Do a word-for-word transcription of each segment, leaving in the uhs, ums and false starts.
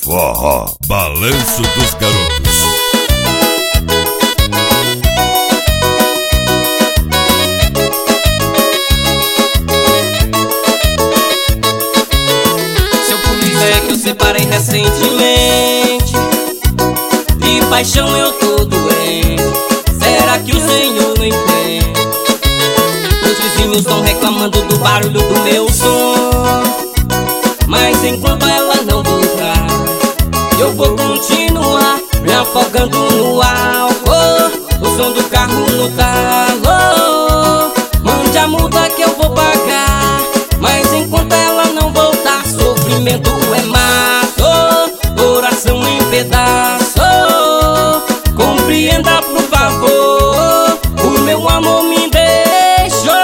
Forró, balanço dos garotos. Seu polícia é que eu separei recentemente. De paixão eu tô doente. Será que o senhor não entende? Os vizinhos estão reclamando do barulho do meu som, mas enquanto ela não voltar, eu vou continuar me afogando no álcool. O som do carro no talo. Mande a multa que eu vou pagar, mas enquanto ela não voltar, sofrimento é mato, coração em pedaço. Compreenda por favor, o meu amor me deixou.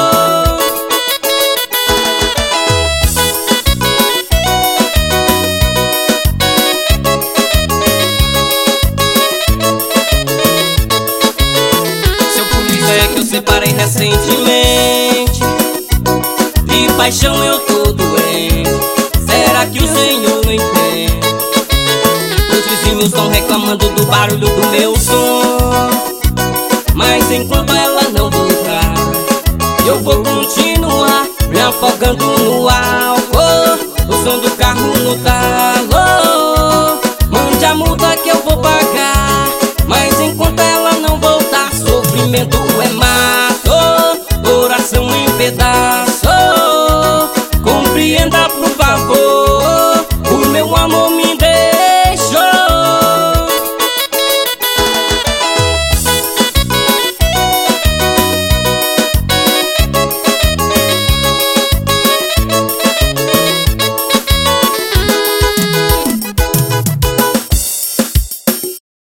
Seu polícia é que eu separei recentemente. De paixão eu tô doente. Será que o senhor não entende? Os vizinhos estão reclamando do barulho do meu som, mas enquanto ela não voltar, eu vou continuar me afogando no álcool. O som do carro no talo.